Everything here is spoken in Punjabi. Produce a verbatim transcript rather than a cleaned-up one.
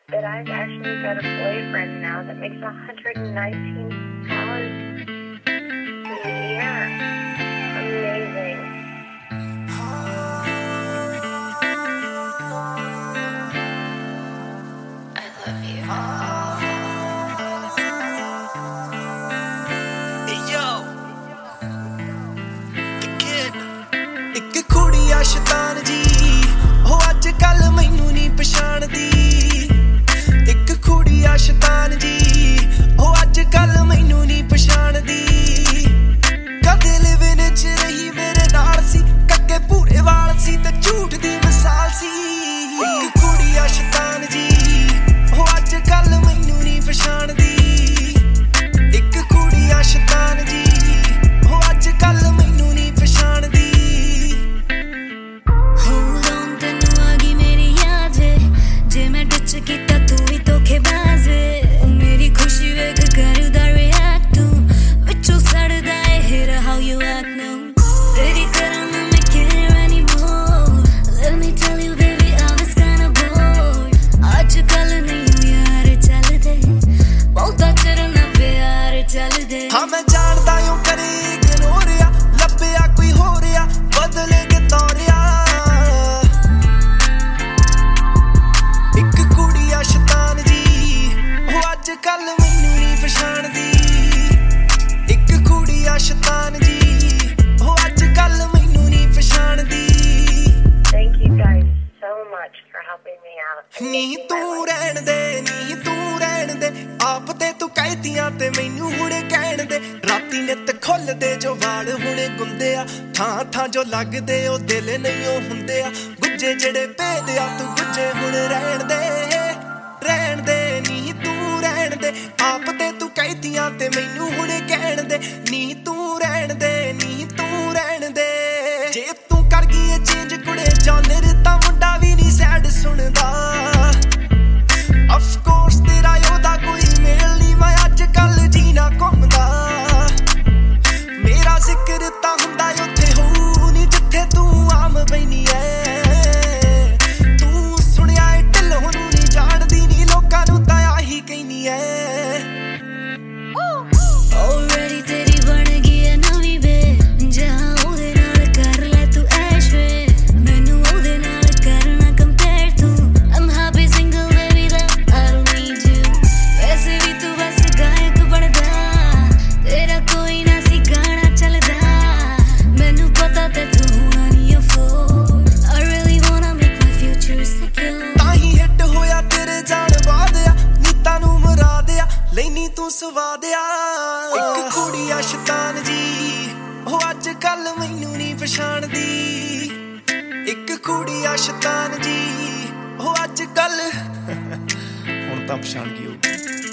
that I've actually got a boyfriend now that makes one hundred nineteen dollars a year. Amazing. I love you. Hey yo, the kid. ਇੱਕ ਕੁੜੀ ਆ ਸ਼ੈਤਾਨ ਜੀ, ਉਹ ਅੱਜ ਕੱਲ ਮੈਨੂੰ ਨਹੀਂ ਪਛਾਣਦੀ। ਇੱਕ ਕੁੜੀ ਆ ਸ਼ੈਤਾਨ ਜੀ, ਉਹ ਅੱਜ ਕੱਲ ਮੈਨੂੰ ਨਹੀਂ ਪਛਾਣਦੀ। ਕਦੇ ਲਿਵਿੰਗ ਚ ਰਹੀ ਮੇਰੇ ਨਾਲ ਸੀ, ਕੱਕੇ ਪੂਰੇ ਵਾਲ ਸੀ ਤੇ ਝੂਠ ਦੀ ਮਿਸਾਲ ਸੀ। ਇੱਕ ਕੁੜੀ ਆ ਸ਼ੈਤਾਨ ਜੀ, ਉਹ ਅੱਜ ਕੱਲ ਮੈਨੂੰ ਨਹੀਂ ਪਛਾਣਦੀ। ਇੱਕ ਕੁੜੀ ਆ ਸ਼ੈਤਾਨ ਜੀ, ਉਹ ਅੱਜ ਕੱਲ ਮੈਨੂੰ ਨਹੀਂ ਪਛਾਣਦੀ। Hold on, ਤੈਨੂੰ ਆ ਗਈ ਮੇਰੀ ਯਾਦ ਵੇ, ਜੇ ਮੈਂ ਟੱਚ ਕੀਤਾ ਤੂੰ ਵੀ ਧੋਖੇਬਾਜ਼ ਵੇ। ਮੇਰੀ ਖੁਸ਼ੀ ਵੇਖ ਕਰਦਾ react ਤੂੰ, ਵਿੱਚੋਂ ਸੜਦਾ ਏ hear how you act now। ਤੇਰੀ ਤਰ੍ਹਾਂ ਨਾ ਮੈਂ care anymore, let me tell you baby I was kinda bored। ਅੱਜ ਕੱਲ ਨਹੀਂ ਯਾਰ ਚੱਲਦੇ, ਬਹੁਤਾ ਚਿਰ ਨਾ ਪਿਆਰ ਚੱਲਦੇ। ਹਾਂ ਮੈਂ ਜਾਣਦਾ ਓ ਕਰੇ ਇਗਨੋਰ ਆ, ਲੱਭਿਆ ਕੋਈ ਹੋਰ ਆ ਬਦਲੇ ਕੇ ਤੋਰਿਆ। ਇੱਕ ਕੁੜੀ ਆ ਸ਼ੈਤਾਨ ਜੀ, ਉਹ ਅੱਜ ਕੱਲ ਮੈਨੂੰ ਨਹੀਂ ਪਛਾਣਦੀ। ਇੱਕ ਕੁੜੀ ਆ ਸ਼ੈਤਾਨ ਜੀ, ਉਹ ਅੱਜ ਕੱਲ ਮੈਨੂੰ ਨਹੀਂ ਪਛਾਣਦੀ। Thank you guys so much for helping me out. ਨੀ ਤੂੰ ਰਹਿਣ ਦੇ, ਨੀ ਤੂੰ ਰਹਿਣ ਦੇ, ਆਪ ਤੇ ਤੂੰ ਕਹਿਤੀਆਂ ਤੇ ਮੈਨੂੰ ਹੁਣੇ ਕਹਿਣ ਦੇ। ਰਾਤੀ ਨਿੱਤ ਖੁੱਲਦੇ ਜੋ ਵਾਲ ਹੁਣੇ ਗੁੰਦੇ ਆ, ਥਾਂ ਥਾਂ ਜੋ ਲੱਗਦੇ ਉਹ ਦਿਲ ਨਹੀਂ ਉਹ ਹੁੰਦੇ ਆ। ਗੁੱਜੇ ਜਿਹੜੇ ਭੇਦ ਆ ਤੂੰ ਗੁੱਜੇ ਹੁਣ ਰਹਿਣ ਦੇ, ਰਹਿਣ ਦੇ। ਨੀ ਤੂੰ ਰਹਿਣ ਦੇ, ਆਪ ਤੇ ਤੂੰ ਕਹਿਤੀਆਂ ਤੇ ਮੈਨੂੰ ਹੁਣੇ ਕਹਿਣ ਦੇ। ਨੀ ਤੂੰ ਰਹਿਣ ਦੇ, ਨੀ ਤੂੰ ਰਹਿਣ ਦੇ। ਜੇ ਤੂੰ ਕਰ ਗਈ ਏ ਚੇਂਜ ਕੁੜੇ ਜਾਨਰ, ਤਾਂ ਮੁੰਡਾ ਵੀ ਨਹੀਂ ਸੈਡ ਸੁਣਦਾ। Of course ਤੇਰਾ ਉਹਦਾ ਕੋਈ ਮੇਲ ਨਹੀਂ, ਮੈਂ ਅੱਜ ਕੱਲ ਜੀਣਾ ਘੁੰਮਦਾ। ਮੇਰਾ ਜ਼ਿਕਰ ਤਾਂ ਹੁੰਦਾ ਉੱਥੇ ਹੋਊ ਨੀ ਜਿੱਥੇ ਤੂੰ ਆਮ ਬੈਨੀ ਐ। ਤੂੰ ਸੁਣਿਆ ਏ ਢਿੱਲੋਂ ਨੂੰ ਨਹੀਂ ਜਾਣਦੀ, ਨੀ ਲੋਕਾਂ ਨੂੰ ਤਾਂ ਆਹੀ ਕਹਿਨੀ ਐ। Already ਤੇਰੀ ਬਣ ਗਈ ਐ ਨਵੀਂ ਵੇ, ਜਹਾਂ ਉਹਦੇ ਨਾਲ ਕਰ ਲੈ ਤੂੰ ਐਸ਼ ਵੇ। ਮੈਨੂੰ ਉਹਦੇ ਨਾਲ ਕਰਨਾ compare ਤੂੰ, I'm happy single baby that I don't need you। ਵੈਸੇ ਵੀ ਤੂੰ ਬਸ ਗਾਇਕ ਬਣਦਾ, ਤੇਰਾ ਕੋਈ ਨਾ ਸੀ ਗਾਣਾ ਚੱਲਦਾ। ਮੈਨੂੰ ਪਤਾ ਤੇ ਤੂੰ ਹੋਣਾ ਨਹੀਂ afford, I really wanna make my future secure। ਤਾਂ ਹੀ ਹਿੱਟ ਹੋਇਆ ਤੇਰੇ ਜਾਣ ਬਾਅਦ ਆ, ਨੀਤਾਂ ਨੂੰ ਮੁਰਾਦ ਆ ਲੈਨੀ ਤੂੰ ਸਵਾਦ ਆ। ਇੱਕ ਕੁੜੀ ਆ ਸ਼ੈਤਾਨ ਜੀ, ਉਹ ਅੱਜ ਕੱਲ ਮੈਨੂੰ ਨਹੀਂ ਪਛਾਣਦੀ। ਇੱਕ ਕੁੜੀ ਆ ਸ਼ੈਤਾਨ ਜੀ, ਉਹ ਅੱਜ ਕੱਲ ਹੁਣ ਤਾਂ ਪਛਾਣ ਗਈ ਉਹ।